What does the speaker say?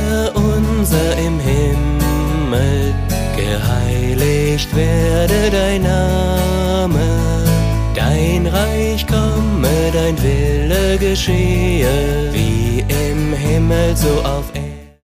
Vater unser im Himmel, geheiligt werde dein Name. Dein Reich komme, dein Wille geschehe, wie im Himmel so auf Erden.